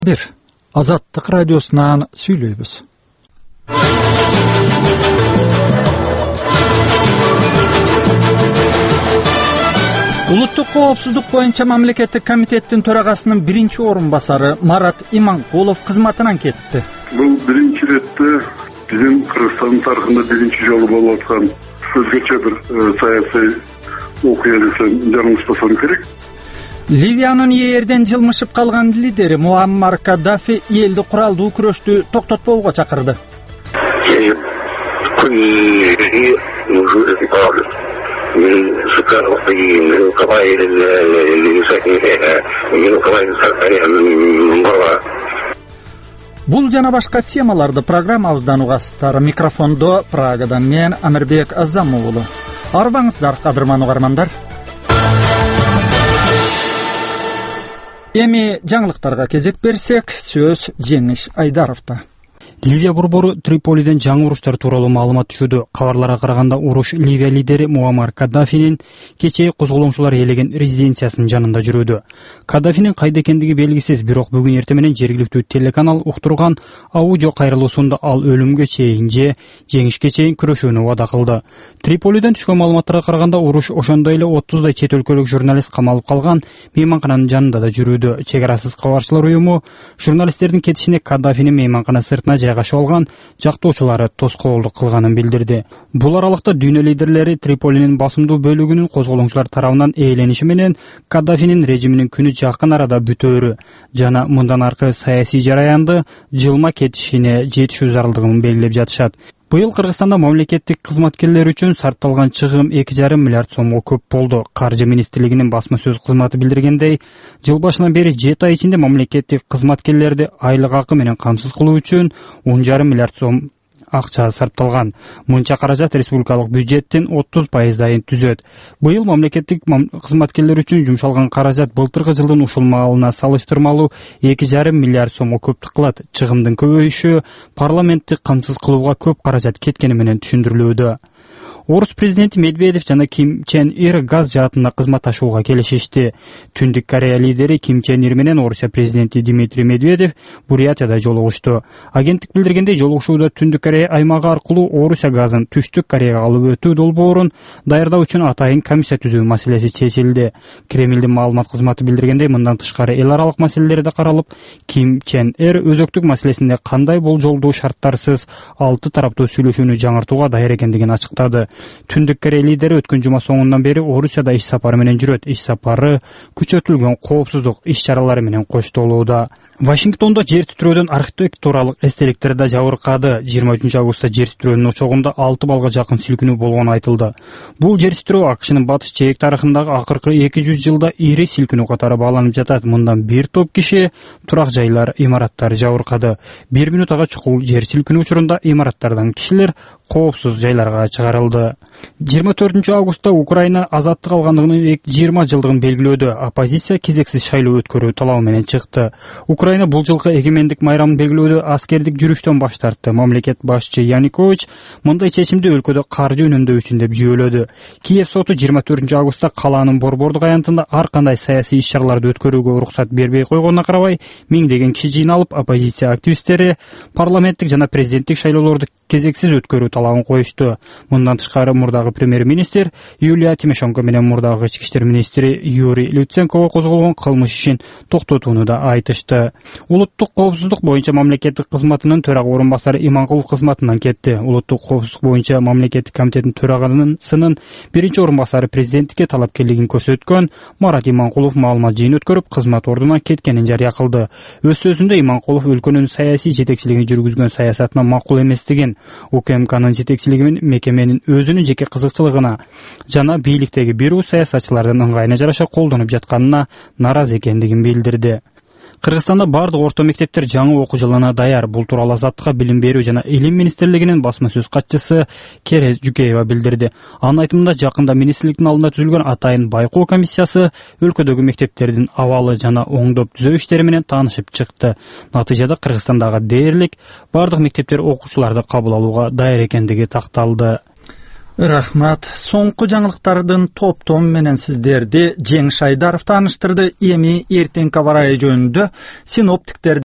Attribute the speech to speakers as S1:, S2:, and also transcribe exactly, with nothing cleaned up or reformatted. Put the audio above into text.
S1: бир Азаттык радиосунан сүйлөйбүз. Улуттук коопсуздук боюнча мамлекеттик комитеттин төрагасынын биринчи орун басары Марат Иманкулов кызматынан кетти.
S2: Бул биринчи иретте биздин Кыргызстандын тарыхында биринчи жолу болуп аткан өзгөчө бир саясий окуя десем жаңылышпасам керек.
S1: Ливиянын ээрден жылмышып калган лидери Муаммар Каддафи элди куралдуу күрөштү токтотпоого чакырды. Бул жана башка темаларды программабыздан угасыздар. Микрофондо Прагадан мен Амирбек Азам уулу. Арбаңыздар, кадырман угармандар. Эми жаңылыктарга кезек берсек, сөз Жеңиш Айдаровдо. Ливия борбору Триполиден жаңы уруштар тууралуу маалымат түшүдү. Кабарларга караганда уруш Ливия лидери Муаммар Каддафинин кечээ козголоңчулар ээлеген резиденциясынын жанында жүрүүдө. Каддафинин кайда экендиги белгисиз, бирок бүгүн эртең менен жергиликтүү телеканал уктурган аудио кайрылуусунда ал өлүмгө чейин же жеңишке чейин күрөшүүнү убада кылды. Триполиден түшкөн маалыматтарга караганда уруш ошондой эле отуздай чет өлкөлүк журналист камалып калган мейманкананын жанында да жүрүүдө. Чек арасыз кабарчылар уюму журналисттердин кетишине Каддафинин мейманкана сыртына жайгашып алган жактоочулары тоскоолдук кылганын билдирди. Бул аралыкта дүйнө лидерлери Триполинин басымдуу бөлүгүнүн козголоңчулар тарабынан ээлениши менен Каддафинин режиминин күнү жакын арада бүтөөрү жана мындан аркы саясий жараянды жылма кетишине жетишүү зарылдыгын белгилеп жатышат. Быйыл Кыргызстанда мамлекеттик кызматкерлер үчүн сарпталган чыгым эки жарым миллиард сомго көп болду. Каржы министрлигинин басма сөз кызматы билдиргендей, жыл башынан бери жети ай ичинде мамлекеттик кызматкерлерди айлык акы менен камсыз кылуу үчүн он жарым миллиард сом акча сарпталган. Мынча каражат республикалык бюджеттин отуз пайыздайын түзөт. Быйыл мамлекеттик кызматкерлер үчүн жумшалган каражат былтыркы жылдын ушул маалына салыштырмалуу эки жарым миллиард сомго көптүк кылат. Чыгымдын көбөйүшү парламентти камсыз кылууга көп каражат кеткени менен түшүндүрүлүүдө. Орус президенти Медведев жана Ким Чен Ир газ жаатында кызматташууга келишишти. Түндүк Корея лидери Ким Чен Ир менен Орусия президенти Дмитрий Медведев Бурятияда жолугушту. Агенттик билдиргендей, жолугушууда Түндүк Корея аймагы аркылуу Орусия газын Түштүк Кореяга алып өтүү долбоорун даярдоо үчүн атайын комиссия түзүү маселеси чечилди. Кремлдин маалымат кызматы билдиргендей, мындан тышкары эл аралык маселелер да каралып, Ким Чен Ир өзөктүк маселесинде кандай болжолдуу шарттарсыз алты тараптуу сүйлөшүүнү жаңыртууга даяр экендигин ачыктады. Түндүк Корея лидери өткөн жума соңундан бери Орусияда иш сапары менен жүрөт. Иш сапары күчөтүлгөн коопсуздук иш чаралары менен коштолууда. Вашингтондо жер титирөөдөн архитектуралык эстеликтер да жабыркады. жыйырма үчүнчү августта жер титирөөнүн очогунда алты балга жакын силкинүү болгону айтылды. Бул жер титирөө АКШнын батыш жээк тарыхындагы акыркы эки жүз жылда ири силкинүү катары бааланып жатат. Мындан бир топ киши, турак жайлар, имараттар жабыркады. Бир минутага чукул жер силкинүү учурунда имараттардан кишилер коопсуз жайларга чыгарылды. жыйырма төртүнчү августта Украина азаттык алгандыгынын жыйырма жылдыгын белгилөөдө оппозиция кезексиз шайлоо өткөрүү талабы менен чыкты. Украина бул жылкы эгемендик майрамын белгилөөдө аскердик жүрүштөн баш тартты. Мамлекет башчы Янукович мындай чечимди өлкөдө каржы үнөмдөө үчүн деп жүйөлөдү. Киев соту жыйырма төртүнчү августта калаанын борбордук аянтында ар кандай саясий иш-чараларды өткөрүүгө уруксат бербей койгонуна карабай, миңдеген киши жыйналып, оппозиция активисттери парламенттик жана президенттик шайлоолорду кезексиз өткөрүү талабын коюшту. Мындан тышкары мурдагы премьер-министр Юлия Тимошенко менен мурдагы ички иштер министри Юрий Луценкого козголгон кылмыш ишин токтотууну да айтышты. Улуттук коопсуздук боюнча мамлекеттик кызматынын төрага орун басары Иманкулов кызматынан кетти. Улуттук коопсуздук боюнча мамлекеттик комитеттин төрагасынын биринчи орун басары президенттикке талапкерлигин көрсөткөн Марат Иманкулов маалымат жыйын өткөрүп, кызмат ордунан кеткенин жарыя кылды. Өз сөзүндө Иманкулов өлкөнүн саясий жетекчилигин жүргүзгөн саясатына макул эместигин, УКМКнын жетекчилиги менен мекеменин өзүнүн жеке кызыкчылыгына жана бийликтеги бирүү саясатчылардын ыңгайына жараша колдонуп жатканына нааразы экендигин билдирди. Кыргызстанда бардык орто мектептер жаңы окуу жылына даяр. Бул тууралуу Азаттыкка билим берүү жана илим министрлигинин басма сөз катчысы Керез Жукеева билдирди. Анын айтымында, жакында министрликтин алдында түзүлгөн атайын байкоо комиссиясы өлкөдөгү мектептердин абалы жана оңдоп түзөө иштери менен таанышып чыкты. Натыйжада Кыргызстандагы дээрлик бардык мектептер окуучуларды кабыл алууга даяр экендиги такталды. Рахмат. Соңку жаңылыктардын топтом менен сиздерди Жеңиш Айдаров тааныштырды. Эми эртеңки аба ырайы жөнүндө синоптиктер